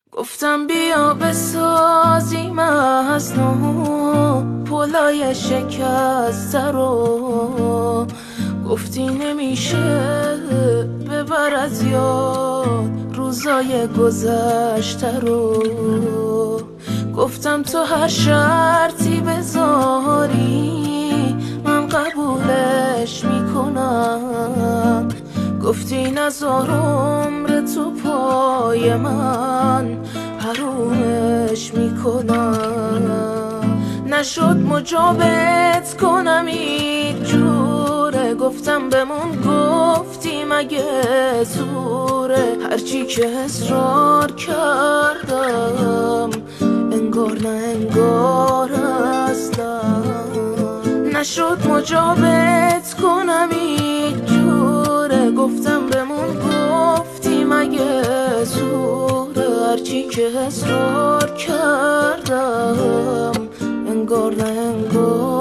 گفتم بیا بسازیم از نو پلای شکسته رو، گفتی نمیشه ببر از یاد روزای گذشته رو. گفتم تو هر شرطی بذاری من قبولش میکنم، گفتی نذار عمر تو پای من حرومش میکنم. نشد مجابت کنم هیچ جوره، گفتم بمون گفتی مگه زوره، هرچی که اصرار کردم انگار نه انگار اصلا. نشد مجابت کنم هیچ جوره، گفتم بمون گفتی مگه زوره، هرچی که اصرار کردم انگار نه انگار